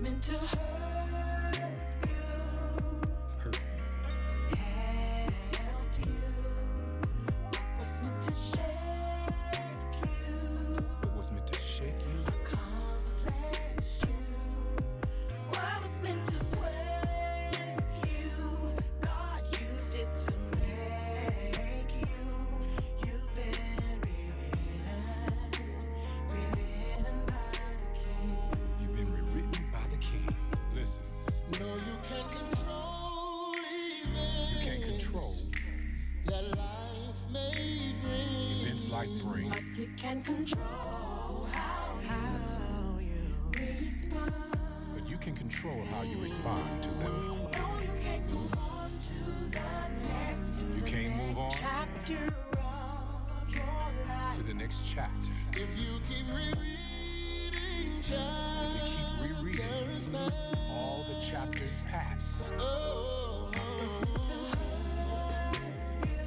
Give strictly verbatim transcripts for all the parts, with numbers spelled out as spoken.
meant to hurt you, Hurt you. help you. What was meant to shake you, What was meant to shake you. accomplish you. What was meant to break you, God used it to make you. You've been rewritten, rewritten by the King. You've been rewritten by the King. Listen, No, you can't control you can't events control that life may bring. events life brings. But you can control how, how you respond. But you can control how you respond to them. No, you can't move on to the next, to You the can't move next on chapter of your life. To the next chapter. If you keep rereading You keep rereading chapters back. all the chapters past. Oh, It's meant to hurt you,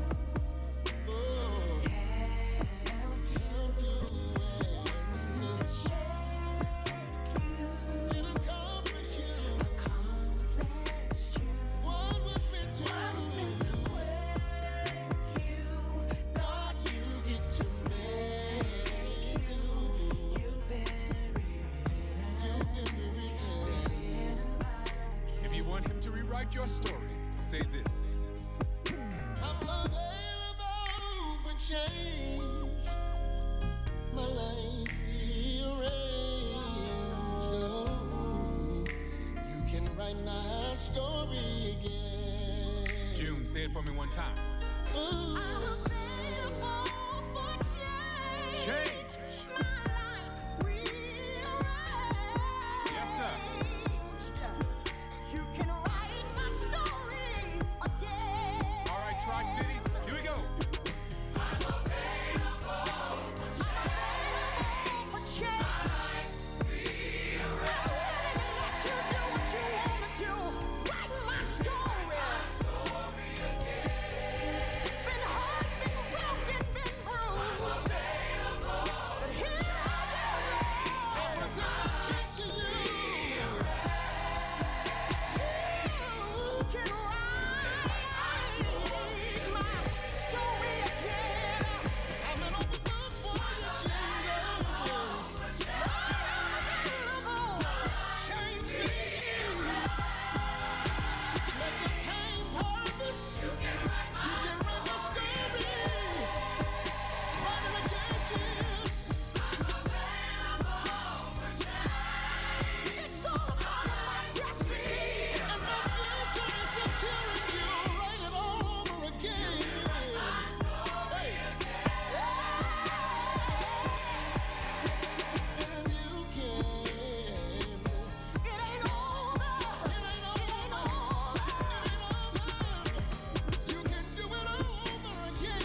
oh, help you. help you It's meant to shake you, and accomplish you. accomplish you. What was meant to What was meant to break you, God used it to make you. You've been rewritten, written by the King. If you want him to rewrite your story, say this. I'm available for change. My life rearranged. Oh, you can write my story again. June, say it for me one time. Ooh. I'm available for change. Change. My life rearranged. Yes, sir. You can write my story again. All right, Tri-City, here we go. I'm available for change. I'm willing to let you do what you wanna do. Write my story. Been hurt, been broken, been bruised. But here I am. Present myself to you. You can write my story again. I'm an open book for you, Jesus. Change me, Jesus. Let the pain purpose. You can write my story. Write it again, Jesus. It's all about my destiny. And my future is secure in you. Write it all over again. Hey. And you can. It ain't over. It ain't over. You can do it all over again.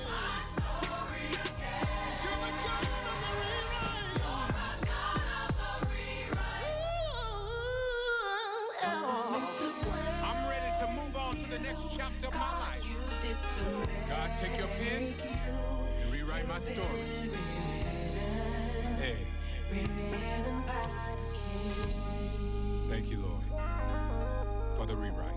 You're the God of the rewrite. I'm ready to move on to the next chapter of my life. God, take your pen and rewrite my story. Hey, thank you, Lord, for the rewrite.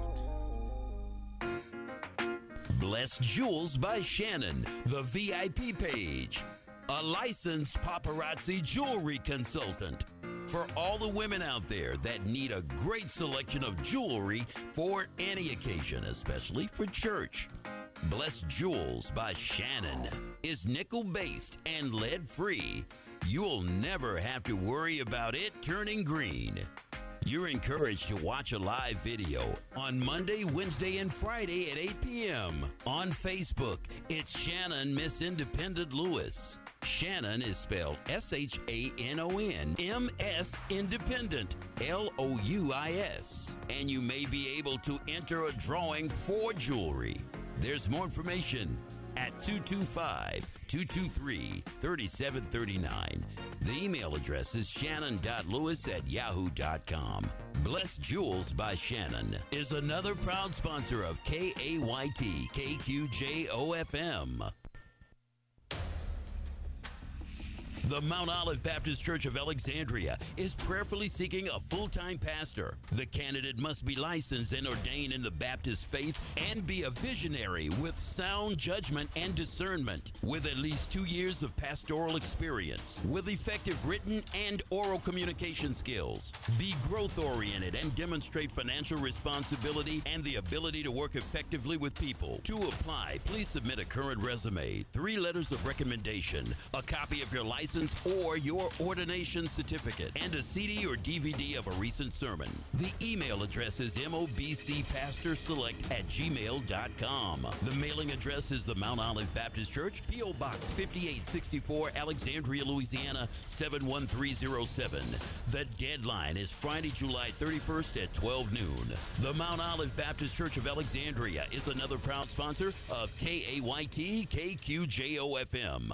Blessed Jewels by Shannon, the V I P page. A licensed paparazzi jewelry consultant. For all the women out there that need a great selection of jewelry for any occasion, especially for church. Blessed Jewels by Shannon is nickel-based and lead-free. You'll never have to worry about it turning green. You're encouraged to watch a live video on Monday, Wednesday, and Friday at eight p.m. On Facebook, it's Shannon Miss Independent Lewis. Shannon is spelled S H A N O N, M S Independent, L O U I S. And you may be able to enter a drawing for jewelry. There's more information at two two five, two two three, three seven three nine. The email address is shannon.lewis at yahoo dot com. Blessed Jewels by Shannon is another proud sponsor of K A Y T K Q J O F M. The Mount Olive Baptist Church of Alexandria is prayerfully seeking a full-time pastor. The candidate must be licensed and ordained in the Baptist faith and be a visionary with sound judgment and discernment, with at least two years of pastoral experience, with effective written and oral communication skills. Be growth-oriented and demonstrate financial responsibility and the ability to work effectively with people. To apply, please submit a current resume, three letters of recommendation, a copy of your license or your ordination certificate, and a C D or D V D of a recent sermon. The email address is mobcpastorselect at gmail dot com. The mailing address is the Mount Olive Baptist Church, P O. Box fifty-eight sixty-four, Alexandria, Louisiana, seven one three zero seven. The deadline is Friday, July thirty-first at twelve noon. The Mount Olive Baptist Church of Alexandria is another proud sponsor of K A Y T K Q J O F M.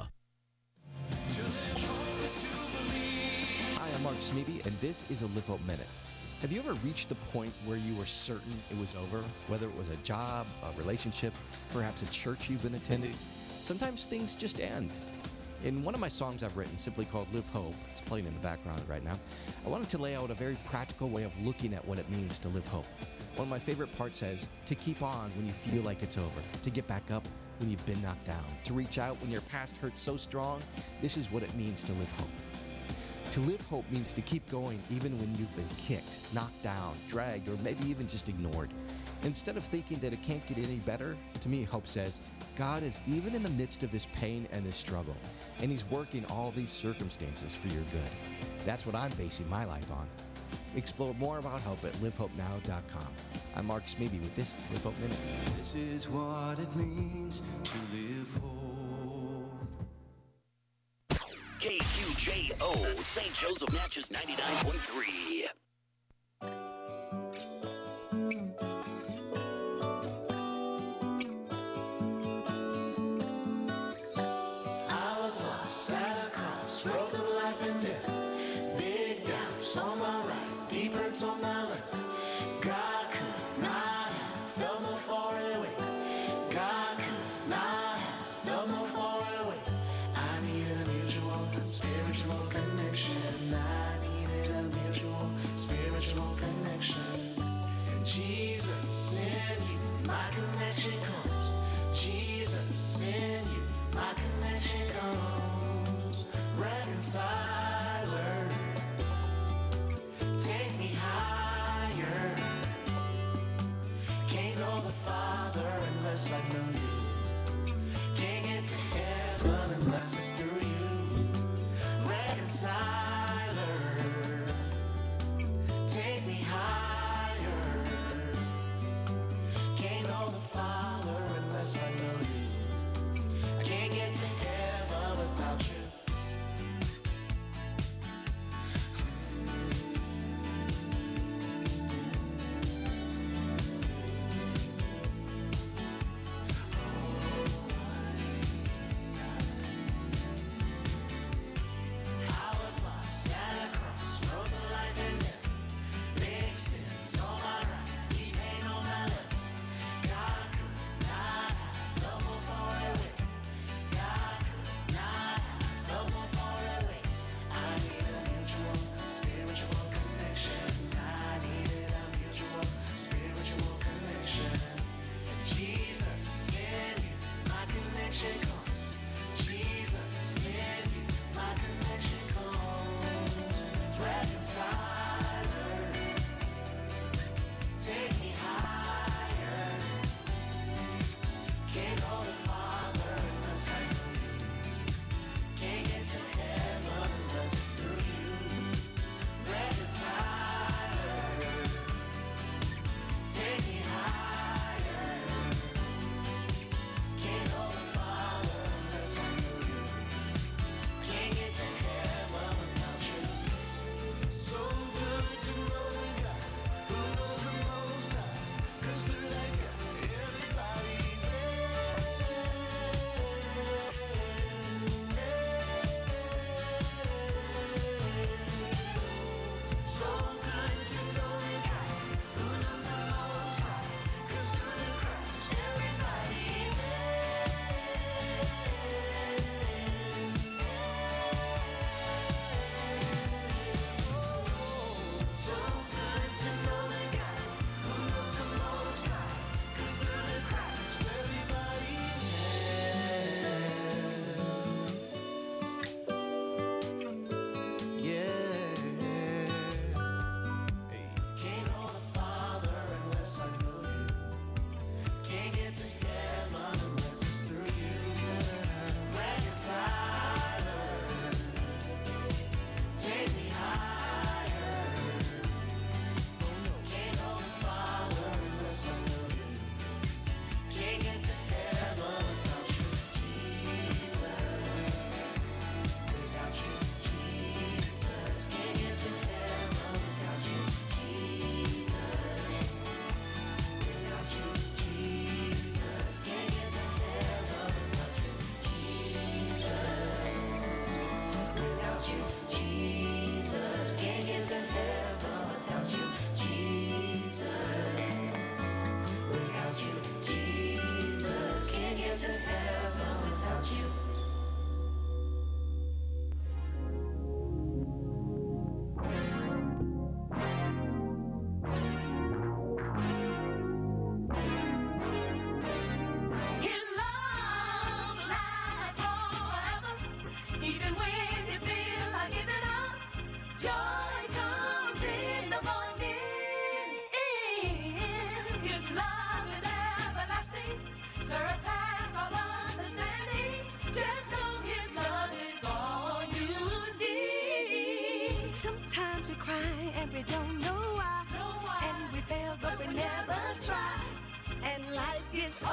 Hi, I'm Mark Smeeby, and this is a Live Hope Minute. Have you ever reached the point where you were certain it was over? Whether it was a job, a relationship, perhaps a church you've been attending? Sometimes things just end. In one of my songs I've written, simply called Live Hope, it's playing in the background right now, I wanted to lay out a very practical way of looking at what it means to live hope. One of my favorite parts says, to keep on when you feel like it's over, to get back up when you've been knocked down, to reach out when your past hurts so strong. This is what it means to live hope. To live hope means to keep going even when you've been kicked, knocked down, dragged, or maybe even just ignored. Instead of thinking that it can't get any better, to me, hope says, God is even in the midst of this pain and this struggle, and He's working all these circumstances for your good. That's what I'm basing my life on. Explore more about hope at live hope now dot com. I'm Mark Smeeby with this Live Hope Minute. This is what it means to live hope. K Q J O, Saint Joseph Natchez ninety-nine point three. I was lost at a crossroads of life and death. Big doubts on my right, deep hurts on my left. God could not have felt more far away. God could not have felt more far away. I needed a mutual spiritual connection. I needed a mutual without you, Jesus. Can't get to heaven without you, Jesus. Without you, Jesus. Can't get to heaven without you. Sometimes we cry and we don't know why. know why. And we fail, but we never try. And life gets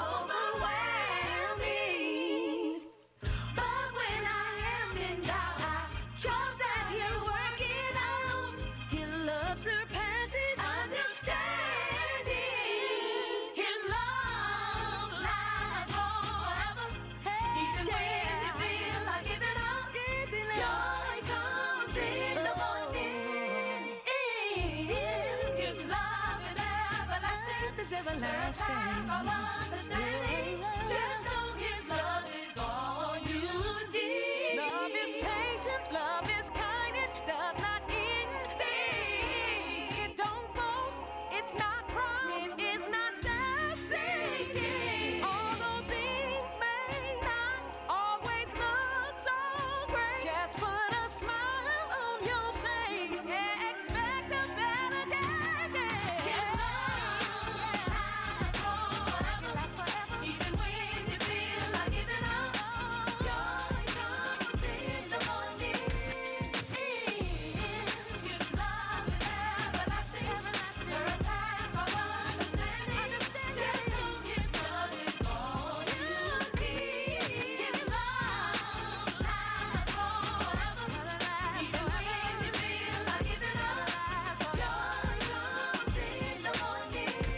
overwhelming. But when I am in doubt, I trust that He'll work it out. His love surpasses understanding. His love lasts forever. Even when you feel like giving up, joy comes in the morning. His love is everlasting. Is everlasting. Surpass all understanding. Just know His love is all you need. Love is patient. Love is kind. It does not envy. It don't boast. It's not proud. It is not self-seeking. Although things may not always look so great, just put a smile on your face and expect a better day. His love lasts forever. Even when you feel like giving up, joy comes in the morning. His love is everlasting. Surpass all understanding. Just know His love is all you need. His love lasts forever. Even when you feel like giving up, joy comes in the morning. His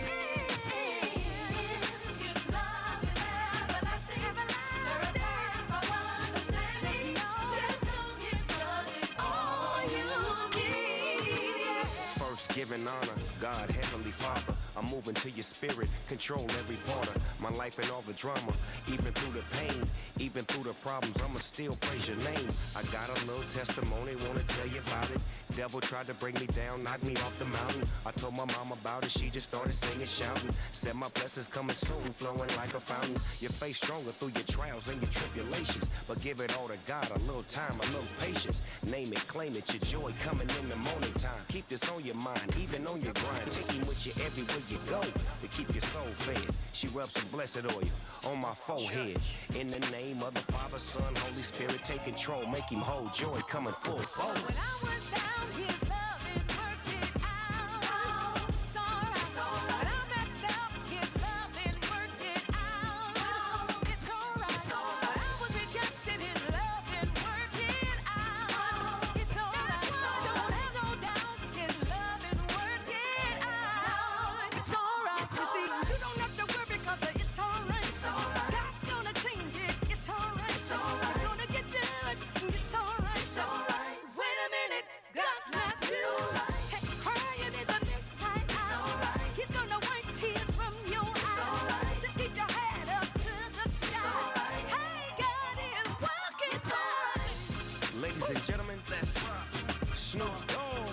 love is everlasting. Surpass all understanding. Just know His love is all you need. First, giving honor, God, Heavenly Father. I'm moving to your spirit, control every part of my life and all the drama. Even through the pain, even through the problems, I'ma still praise your name. I got a little testimony, wanna tell you about it. Devil tried to bring me down, knock me off the mountain. I told my mom about it, she just started singing, shouting. Said my blessings coming soon, flowing like a fountain. Your faith stronger through your trials and your tribulations. But give it all to God, a little time, a little patience. Name it, claim it, your joy coming in the morning time. Keep this on your mind, even on your grind. Take Him with you everywhere you go to keep your soul fed. She rubs some blessed oil on my forehead. In the name of the Father, Son, Holy Spirit, take control, make Him whole, joy coming full forward. When I was down, His love, it worked it out. It's alright. When I messed up, His love, it worked it out. It's alright. When I was rejected, His love, it worked it out. It's alright. Don't have no doubt, His love, it worked it out. It's alright. You see, you don't have to worry 'cause it's alright. God's gonna change it. It's alright. You're gonna get good. It's alright. Wait a minute, God's not through. Hey, crying is a midnight hour. He's gonna wipe tears from your eyes. Just keep your head up to the sky. Hey, God is working fine. Ladies and gentlemen, that's Snoop Dogg,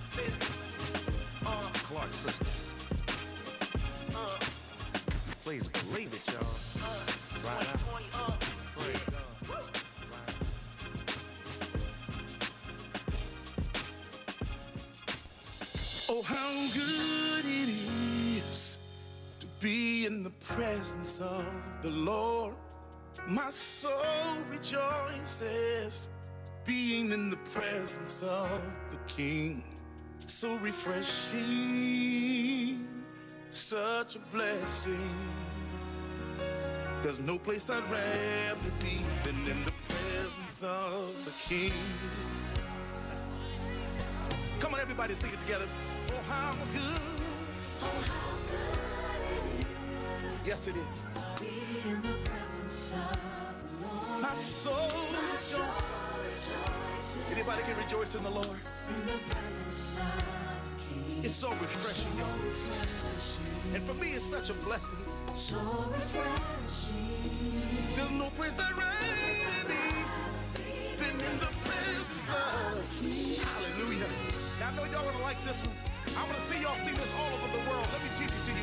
uh, Clark Sisters. Uh, Please believe it, y'all. Right now. Praise God. Oh, how good it is to be in the presence of the Lord. My soul rejoices, being in the presence of the King. So refreshing, such a blessing. There's no place I'd rather be than in the presence of the King. Come on, everybody, sing it together. Oh, how good. Oh, how good it is. Yes, it is. To be in the presence of the Lord. My soul My soul rejoices. rejoices. Anybody Anybody can rejoice in the Lord? In the presence of King. It's so refreshing, So y'all. refreshing. And for me, it's such a blessing. So refreshing. There's no place I'd rather be than in the presence of King. Hallelujah. Now I know y'all gonna like this one. I wanna see y'all sing this all over the world. Let me teach it to you.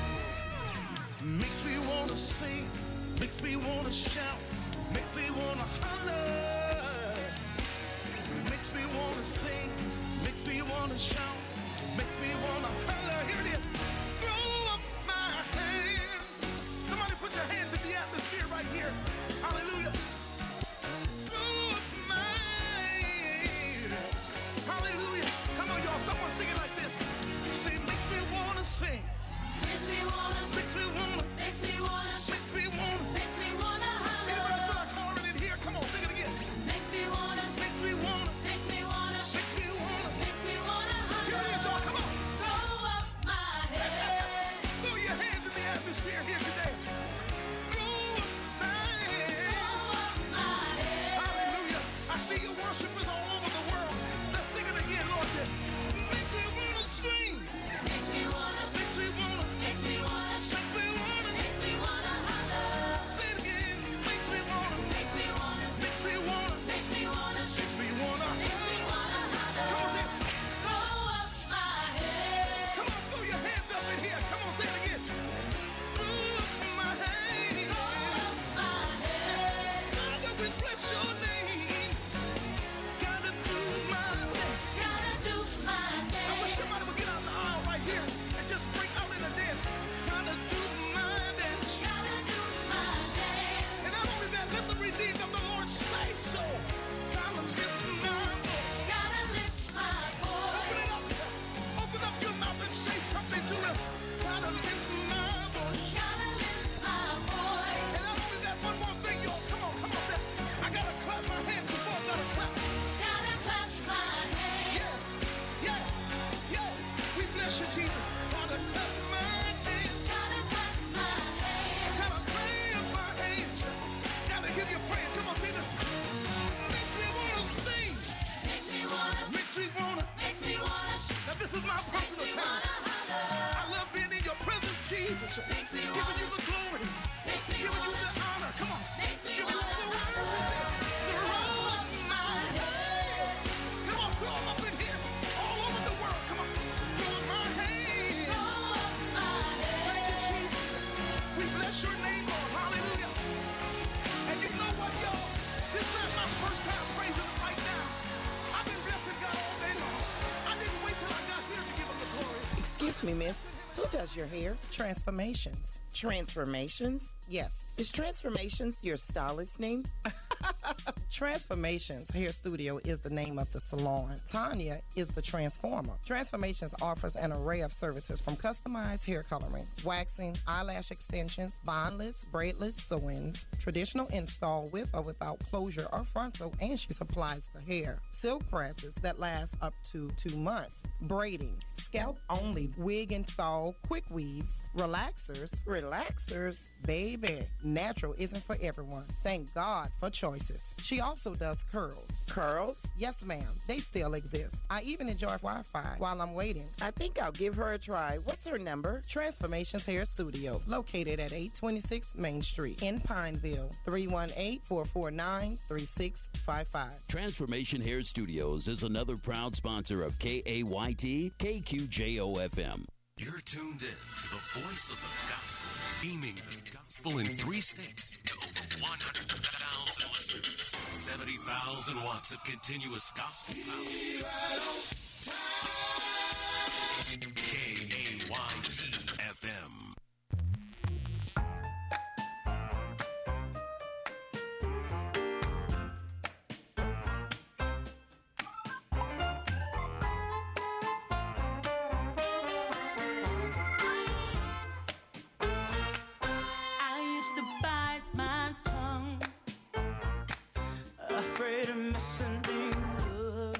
Makes me wanna sing, makes me wanna shout, makes me wanna holler. Makes me wanna sing, makes me wanna shout, makes me wanna holler. Here it is. Throw up my hands. Somebody put your hands in the atmosphere right here. Hallelujah. Throw up my hands. Hallelujah. Come on, y'all. Someone sing it like this. Say, makes me wanna sing. Makes me wanna sing. Makes me wanna. Makes me wanna shout. Makes me wanna. Makes me wanna Anybody feel holler. like hollering in here? Come on, sing it again. Makes me wanna sing. Makes me wanna. Makes me wanna shout. Makes me wanna. Makes me wanna Here it is, y'all. holler. Come on. Throw up my head. Throw your hands in the atmosphere here today. Throw up my hands. Throw up my head. Hallelujah. I see your worshipers all over the world. Let's sing it again, Lord. Makes me wanna sing. Makes me wanna sing. Makes me wanna. Makes me wanna shout. Makes me wanna. Makes me wanna holler. Say it again. Makes me wanna. Makes me wanna sing. Makes me wanna. Makes me wanna shout. Makes me wanna. Makes me wanna holler. Come on, say it. Throw up my head. Come on, throw your hands up in here. Come on, say it again. Throw up my hands. Throw up my head. Father, we bless your name. Gotta do my best. Gotta do my I wish best. somebody would get out in the aisle right here and just break out in a dance. Gotta do my best. Gotta do my best. And not only that, let the redeemed of the Lord say so. Gotta lift my voice. Gotta lift my Open it voice. up. Open up your mouth and say something to him. Gotta lift my voice. Gotta lift my voice. And not only that, one more thing, y'all. Come on, come on, say. I gotta clap my hands before I gotta clap. Gotta clap my hands. Yes, yeah, yeah. We bless you, Jesus. Gotta clap my hands. Gotta clap my hands. Gotta clap my hands. Gotta give you praise. Come on, say this. Makes me wanna sing. Makes me wanna sing. Makes me wanna. Makes me wanna shout. Now this is my Makes personal me time. wanna holler. I love being in your presence, Jesus. Makes me Giving wanna you the glory. Makes me Giving you wanna the shout. honor. Come on. Makes me Give you all the wanna words. Throw up my hands. Come on, throw them up in here. All over the world. Come on. Throw up my hands. Throw up my Thank you, head. Jesus. We bless your name, Lord. Hallelujah. And you know what, y'all? This is not my first time praising him right now. I've been blessing God all day long. I didn't wait till I got here to give him the glory. Excuse me, miss. Who does your hair? Transformations. Transformations? Yes. Is Transformations your stylist name? Transformations Hair Studio is the name of the salon. Tanya is the transformer. Transformations offers an array of services from customized hair coloring, waxing, eyelash extensions, bondless, braidless sew-ins, traditional install with or without closure or frontal, and she supplies the hair. Silk presses that last up to two months. Braiding, scalp only, wig install, quick weaves, relaxers, relaxers, baby. Natural isn't for everyone. Thank God for choices. She also does curls. Curls? Yes, ma'am. They still exist. I even enjoy Wi-Fi while I'm waiting. I think I'll give her a try. What's her number? Transformations Hair Studio, located at eight twenty-six Main Street in Pineville. three one eight, four four nine, three six five five. Transformation Hair Studios is another proud sponsor of K A Y T, K Q J O F M. You're tuned in to the voice of the gospel, beaming the gospel in three states to over one hundred thousand listeners. seventy thousand watts of continuous gospel power. K A Y T F M. I used to bite my tongue, afraid of missing good.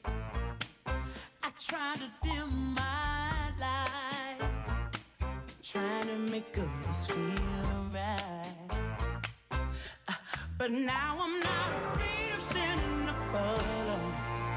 I tried to dim my light, trying to make others feel right. Uh, But now I'm not afraid of standing up alone.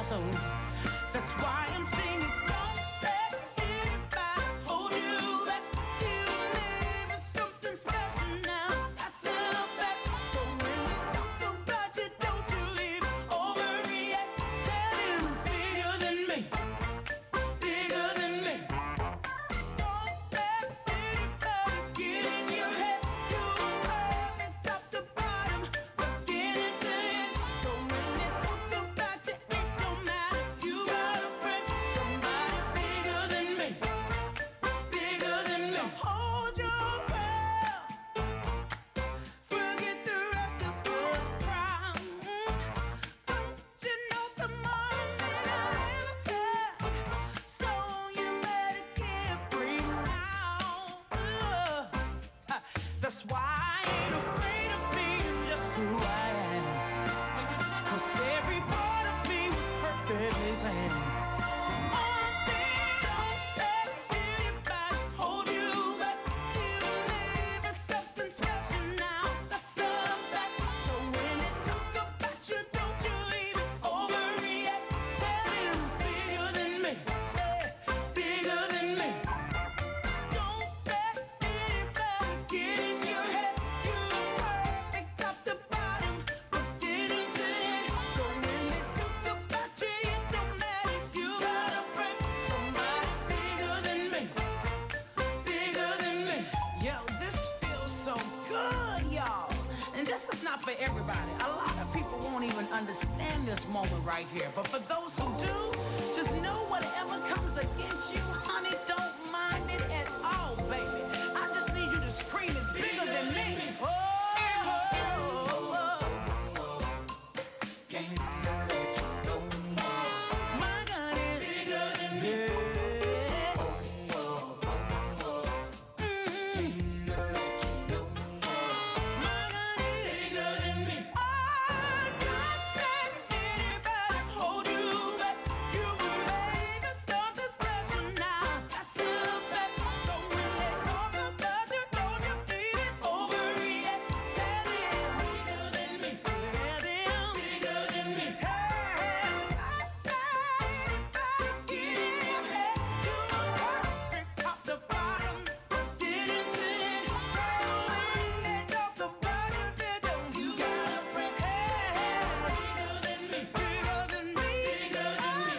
soul. That's why I'm singing. Don't let anybody hold you back. You live in something special now. That's a fact. So when we talk about you, don't you leave overreact. Tell him it's bigger than me, bigger than me. Don't let anybody get in your head. You are the top to bottom, beginning to end. So when they talk about you, it don't matter. You got a friend, somebody bigger than me, bigger than me. So hold your breath, forget the rest of the crowd. Don't you know tomorrow may not ever care? So you better get free now. Uh, That's why I ain't afraid of being just who I am. 'Cause every part of me was perfectly planned. All I'm saying, don't let anybody hold you back. You live in something special now. That's a fact. So when they talk about you, don't you even overreact. Tell him it's bigger than me, eh, bigger than me. Don't let anybody get in your head. You're perfect top to bottom, beginning to end. So when they talk about you, it don't matter. You got a friend, somebody bigger than me, bigger than me. Yo, this feels so good, y'all. And this is not for everybody. A lot of people won't even understand this moment right here. But for those who do, just know whatever comes against you, honey, don't mind it at all, baby. I just need you to scream, it's bigger than me. Oh, oh, oh, oh. My God is bigger than me. My God is bigger than me. Oh, don't let anybody hold you back. You were made for something special now. That's a fact. So when they talk about you, don't you even overreact. Tell them bigger than me. Tell them bigger than me. Hey, don't let anybody get in your head. You are perfect top to bottom, beginning to end. So when they talk about you, they don't. You got a friend. Hey, bigger than me, bigger than me, bigger than me.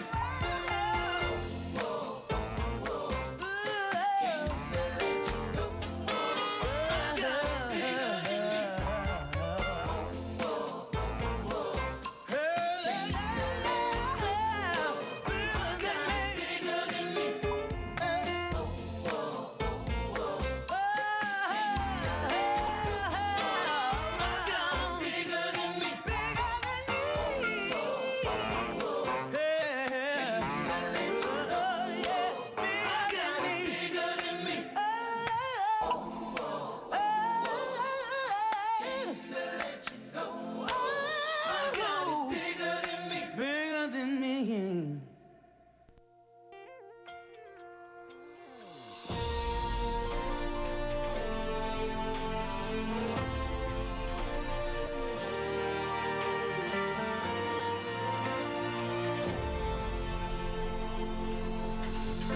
Bigger than me. I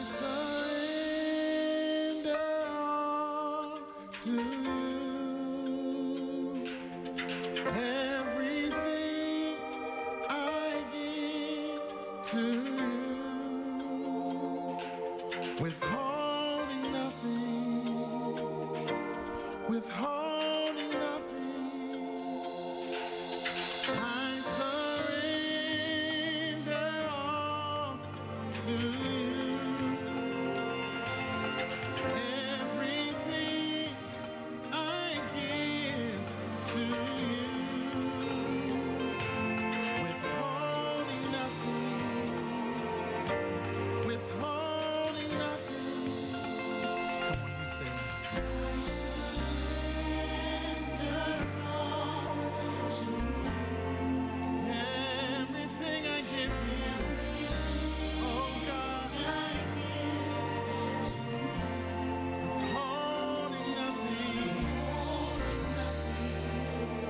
surrender all to you. Everything I give to you. Withholding nothing. Withholding nothing. I surrender all to you. Everything I give to you. Withholding nothing. Withholding nothing. Come on, you say it. I surrender all to you. Everything I give to you. Oh God. Withholding nothing.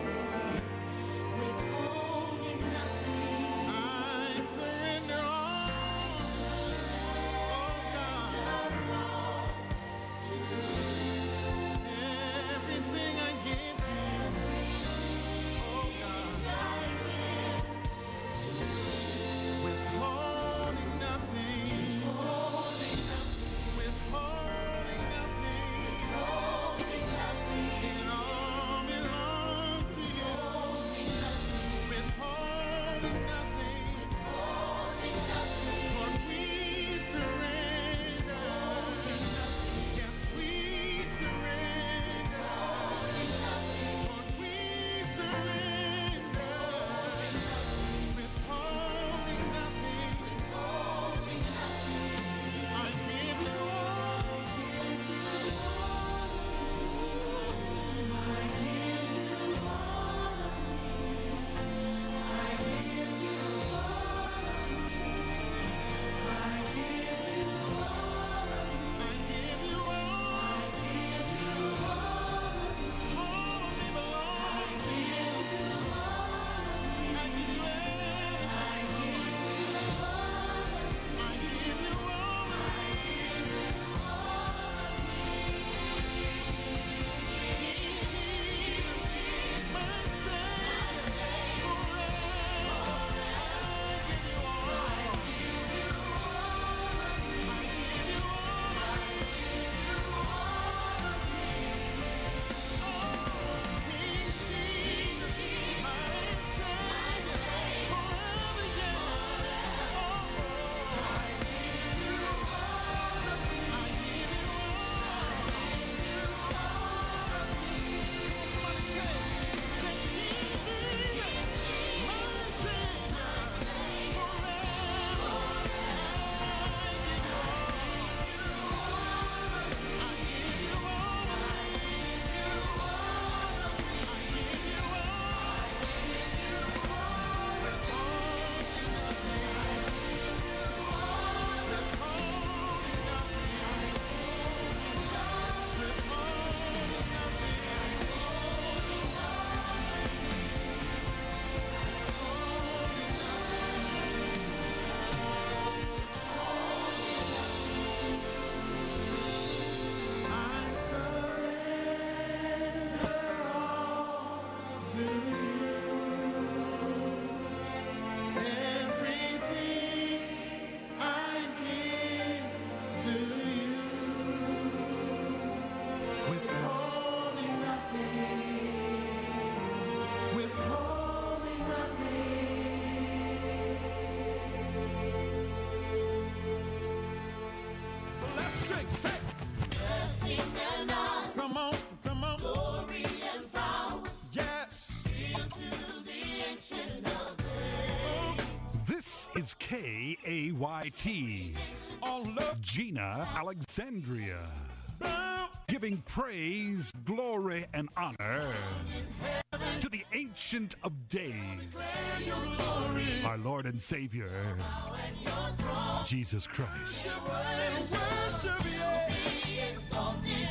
K A Y T. Gina Alexandria. Giving praise, glory, and honor to the Ancient of Days, our Lord and Savior, Jesus Christ. Be exalted.